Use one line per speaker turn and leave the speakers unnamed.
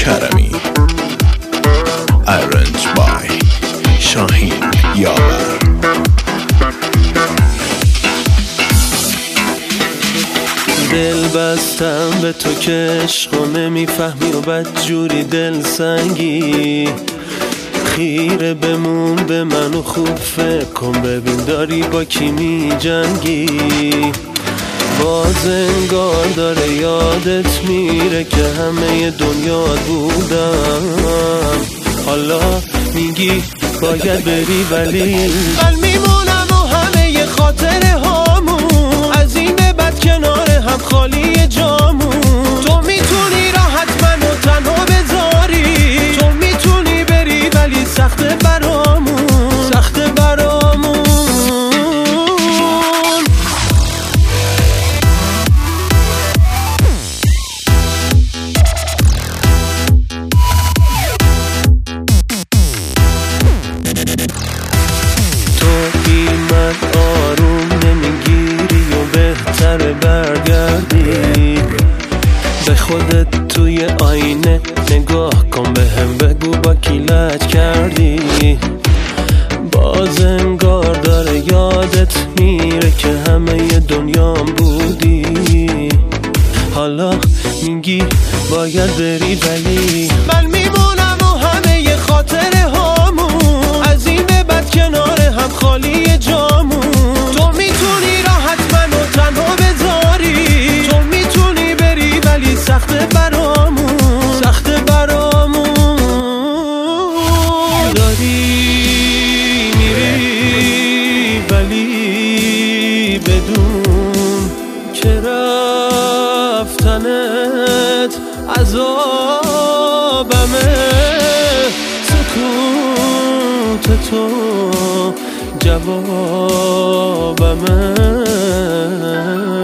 کرمی. Arranged by شاهین یاور.
دل بستم به تو که عشقو نمیفهمی و بدجوری دل سنگی. خیره بمون به من و خوب فکر کن ببین داری با کی می جنگی. باز انگار داره یادت میره که همه دنیا بودم. حالا میگی باید بری ولی من میمونم و همه خاطره هامون از این به بعد کنار هم خالی جامون. تو میتونی راحت منو تنها بذاری، تو میتونی بری ولی سخته برامون، سخته برامون. تو بی من آروم نمیگیری و بهتره برگردی به خودت توی آینه نگاه کن، به هم بگو با کی لج کردی. باز انگار داره یادت میره که همه دنیام بودی. حالا میگی باید بری ولی من میمونم و همه خاطره هامون از این به بعد کنار هم خالی جامون. تو میتونی راحت منو تنها بذاری، تو میتونی بری ولی سخته برامون، سخته برامون. داری میری ولی بدون که رفتنت عذابمه. سکوت تو جوابمه.